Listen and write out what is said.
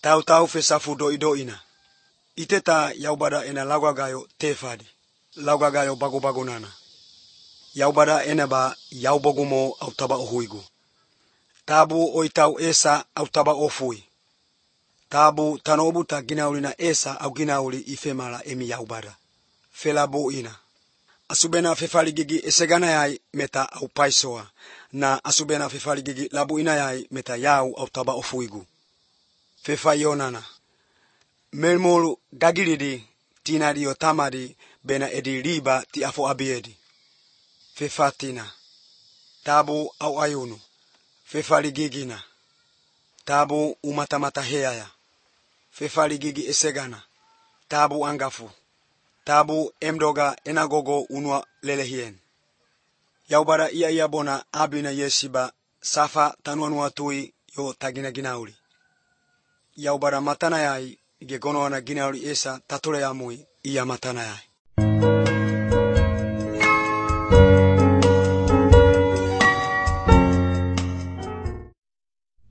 Tau fesafu doina. Iteta yaubada ena laugagayo tefadi. Laugagayo bago-bagonana. Yaubada eneba yaubogumo autaba ohuigu. Tabu oitau esa autaba ofui. Tabu tanobuta ginaulina esa au ginauli ifemala emi yaubada. Felabo ina. Asubena fefaligigi esegana yai meta au paisoa. Na asubena fefaligigi labu ina yai meta yau autaba ofuigu. Fefayonana. Melmolu gagiridi tinadio tamadi bena edi riba ti afo abiedi. Fefatina. Tabu au ayunu. Fefaligigina. Tabu umatamata heaya. Fefaligigi esegana. Tabu angafu. Tabu emdoga enagogo unwa lelehien. Yaubara iya bona abina yesiba safa tanuanua tui yo tagina ginauli. Yaubara matana yai gegono ana ginauli esa tatule amui iya matana yai.